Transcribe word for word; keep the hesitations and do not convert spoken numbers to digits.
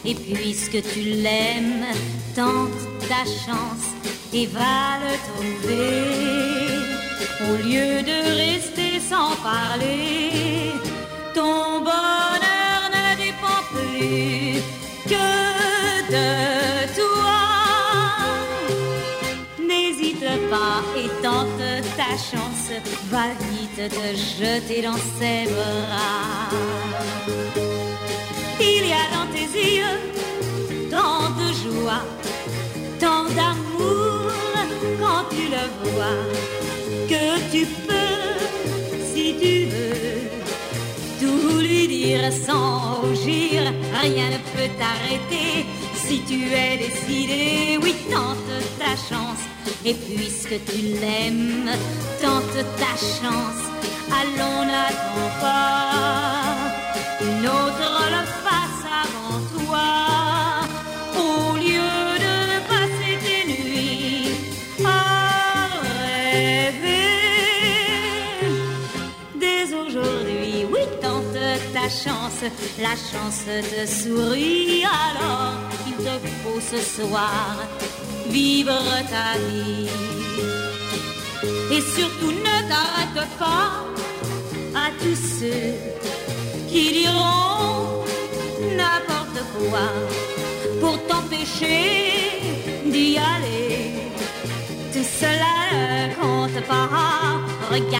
Et puisque tu l'aimes, tente ta chance et va le trouver. Au lieu de rester sans parler, ton bonheur ne dépend plus que de toi. N'hésite pas et tente ta chance, va vite te jeter dans ses bras. Il y a dans tes yeux tant de joie, tant d'amour quand tu le vois, que tu peux, si tu veux, tout lui dire sans rougir. Rien ne peut t'arrêter si tu es décidé. Oui, tente ta chance, et puisque tu l'aimes, tente ta chance. Allons, n'attends pas une autre le fasse avant toi. Au lieu de passer tes nuits à rêver, dès aujourd'hui, oui, tente ta chance. La chance te sourit, alors il te faut ce soir vivre ta vie. Et surtout ne t'arrête pas à tous ceux qui diront n'importe quoi pour t'empêcher d'y aller. Tout cela ne compte pas. Regarde